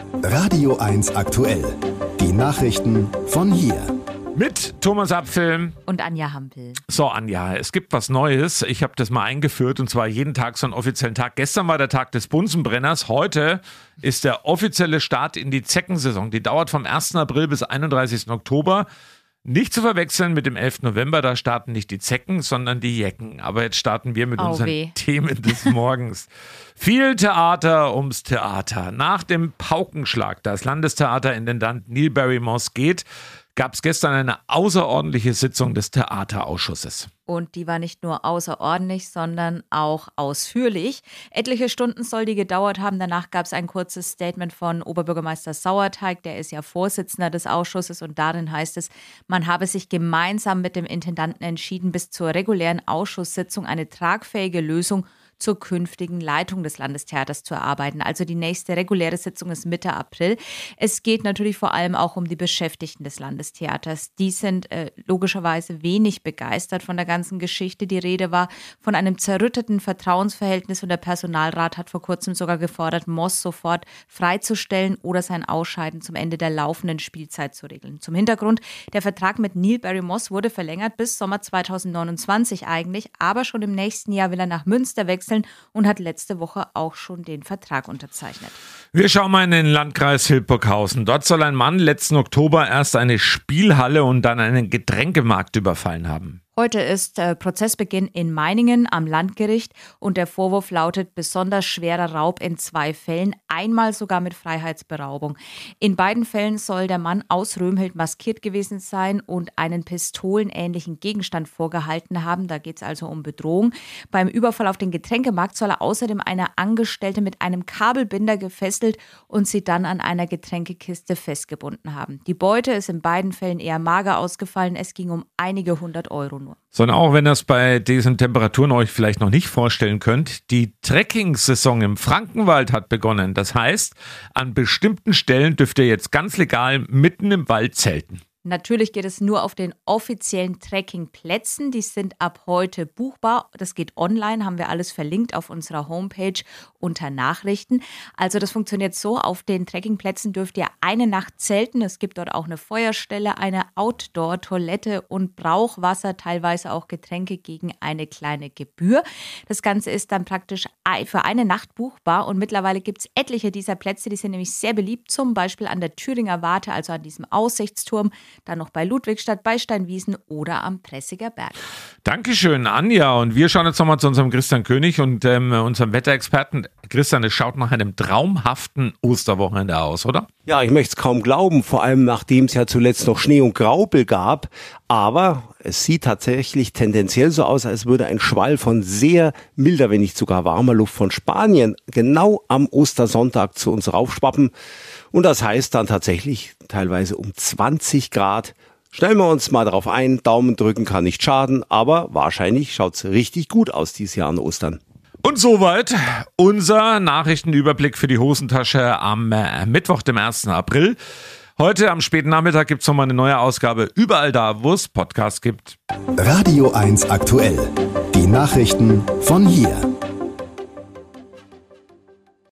Radio 1 aktuell. Die Nachrichten von hier. Mit Thomas Apfel und Anja Hampel. So, Anja, es gibt was Neues. Ich habe das mal eingeführt und zwar jeden Tag so einen offiziellen Tag. Gestern war der Tag des Bunsenbrenners. Heute ist der offizielle Start in die Zeckensaison. Die dauert vom 1. April bis 31. Oktober. Nicht zu verwechseln mit dem 11. November, da starten nicht die Zecken, sondern die Jecken. Aber jetzt starten wir mit unseren Themen des Morgens. Viel Theater ums Theater. Nach dem Paukenschlag, das Landestheater Intendant Neil Barry Moss geht, gab es gestern eine außerordentliche Sitzung des Theaterausschusses. Und die war nicht nur außerordentlich, sondern auch ausführlich. Etliche Stunden soll die gedauert haben. Danach gab es ein kurzes Statement von Oberbürgermeister Sauerteig, der ist ja Vorsitzender des Ausschusses. Und darin heißt es, man habe sich gemeinsam mit dem Intendanten entschieden, bis zur regulären Ausschusssitzung eine tragfähige Lösung zur künftigen Leitung des Landestheaters zu erarbeiten. Also die nächste reguläre Sitzung ist Mitte April. Es geht natürlich vor allem auch um die Beschäftigten des Landestheaters. Die sind logischerweise wenig begeistert von der ganzen Geschichte. Die Rede war von einem zerrütteten Vertrauensverhältnis und der Personalrat hat vor kurzem sogar gefordert, Moss sofort freizustellen oder sein Ausscheiden zum Ende der laufenden Spielzeit zu regeln. Zum Hintergrund, der Vertrag mit Neil Barry Moss wurde verlängert bis Sommer 2029 eigentlich, aber schon im nächsten Jahr will er nach Münster wechseln und hat letzte Woche auch schon den Vertrag unterzeichnet. Wir schauen mal in den Landkreis Hildburghausen. Dort soll ein Mann letzten Oktober erst eine Spielhalle und dann einen Getränkemarkt überfallen haben. Heute ist Prozessbeginn in Meiningen am Landgericht und der Vorwurf lautet besonders schwerer Raub in 2 Fällen, einmal sogar mit Freiheitsberaubung. In beiden Fällen soll der Mann aus Römhild maskiert gewesen sein und einen pistolenähnlichen Gegenstand vorgehalten haben. Da geht es also um Bedrohung. Beim Überfall auf den Getränkemarkt soll er außerdem eine Angestellte mit einem Kabelbinder gefesselt und sie dann an einer Getränkekiste festgebunden haben. Die Beute ist in beiden Fällen eher mager ausgefallen. Es ging um einige 100 Euro. Sondern auch wenn ihr es bei diesen Temperaturen euch vielleicht noch nicht vorstellen könnt, die Trekking-Saison im Frankenwald hat begonnen. Das heißt, an bestimmten Stellen dürft ihr jetzt ganz legal mitten im Wald zelten. Natürlich geht es nur auf den offiziellen Trekkingplätzen. Die sind ab heute buchbar. Das geht online, haben wir alles verlinkt auf unserer Homepage unter Nachrichten. Also das funktioniert so, auf den Trekkingplätzen dürft ihr eine Nacht zelten. Es gibt dort auch eine Feuerstelle, eine Outdoor-Toilette und Brauchwasser, teilweise auch Getränke gegen eine kleine Gebühr. Das Ganze ist dann praktisch für eine Nacht buchbar und mittlerweile gibt es etliche dieser Plätze, die sind nämlich sehr beliebt, zum Beispiel an der Thüringer Warte, also an diesem Aussichtsturm. Dann noch bei Ludwigstadt, bei Steinwiesen oder am Pressiger Berg. Dankeschön, Anja. Und wir schauen jetzt nochmal zu unserem Christian König und unserem Wetterexperten. Christian, es schaut nach einem traumhaften Osterwochenende aus, oder? Ja, ich möchte es kaum glauben, vor allem nachdem es ja zuletzt noch Schnee und Graupel gab. Aber es sieht tatsächlich tendenziell so aus, als würde ein Schwall von sehr milder, wenn nicht sogar warmer Luft von Spanien genau am Ostersonntag zu uns raufschwappen. Und das heißt dann tatsächlich teilweise um 20 Grad. Stellen wir uns mal darauf ein, Daumen drücken kann nicht schaden, aber wahrscheinlich schaut es richtig gut aus dieses Jahr an Ostern. Und soweit unser Nachrichtenüberblick für die Hosentasche am Mittwoch, dem 1. April. Heute am späten Nachmittag gibt es nochmal eine neue Ausgabe überall da, wo es Podcasts gibt. Radio 1 aktuell. Die Nachrichten von hier.